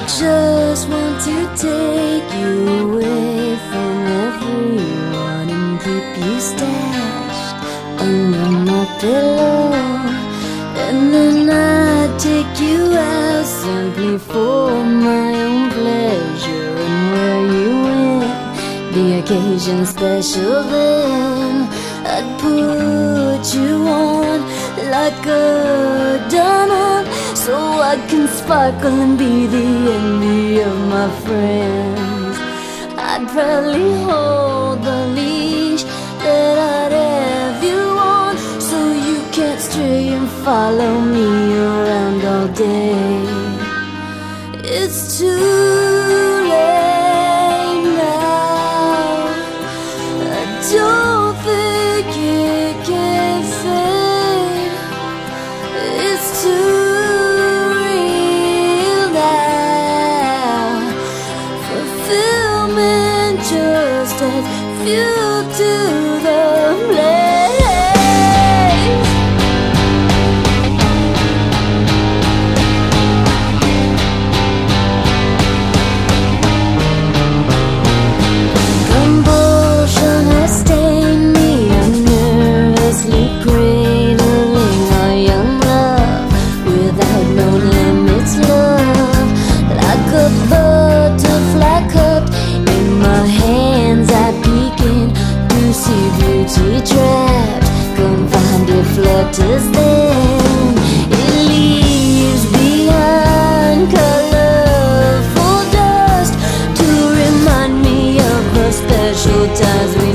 just want to take you away from everyone and keep you stashed under my pillow. And then I take you out simply for my own pleasure. And where you went, the occasion special, then I'd put you on like a diamond, so I can sparkle and be the envy of my friends. I'd probably hold the leash that I'd have you on, so you can't stray and follow me around all day. It's too late now. I don't think it can fade. It's too real now. Fulfillment just adds fuel to the blaze. Compulsion has stained me. I'm nervously cradling our young love without no limits, love. Like a butterfly cupped in my hands, I begin to see beauty trapped, confined. It flutters, then it leaves behind colorful dust to remind me of the special times we